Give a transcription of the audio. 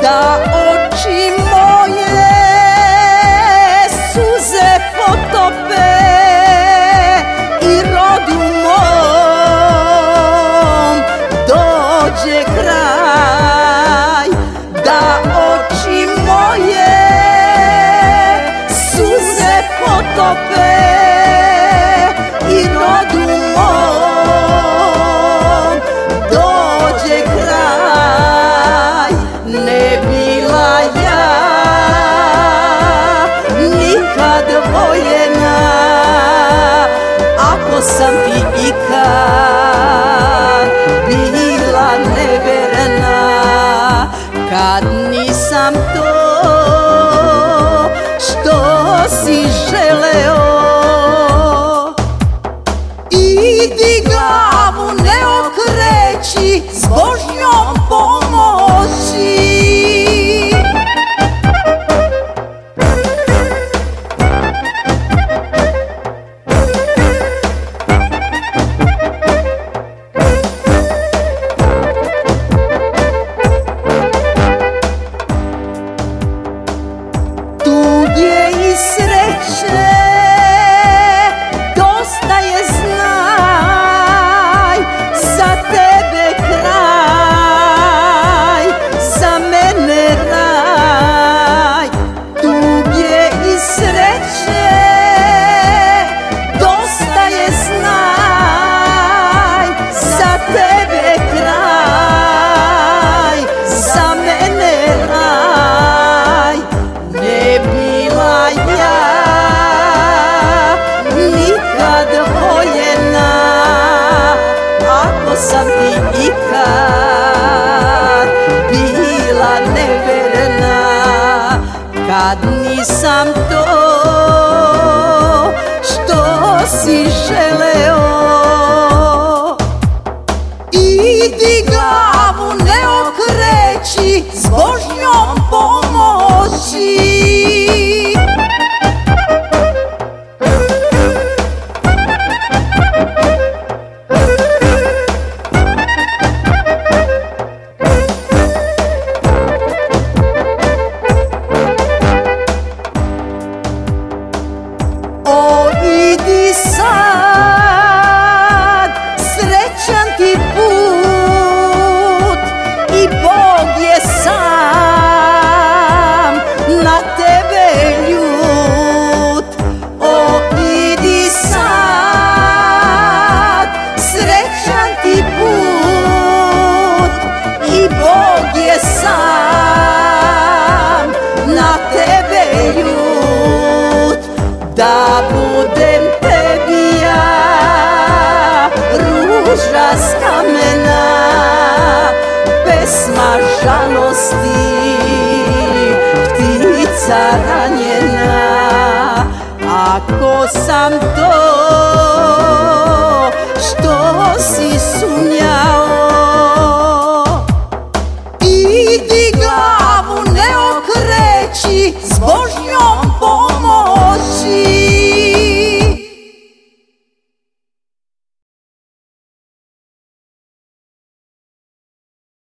da oči moje suze potope i rodu mom dođe kraj, da oči moje suze potope i rodu mom dođe kraj. Ne bila ja nikad voljena, ako sam ti ikad bila neverna, kad nisam to što si želeo. Idi glavu ne okreći, s Božjom pomoći. Tuge i sreće dosta je, znaj, za tebe kraj, za mene raj. Tuge i sreće dosta je, znaj, za tebe kraj, za mene raj. Ne bila ja nikad voljena, ako sam ti ikad bila neverna, kad nisam to što si želeo. Idi glavu ne okreći, s Božjom pomoći. O, idi sad, srećan ti put i Bog je sam na tebe ljut. O, idi sad, srećan ti put i Bog je sam na tebe ljut. Da budem tebi ja ruža s kamena, pesma žalosti, ptica ranjena. Ako sam to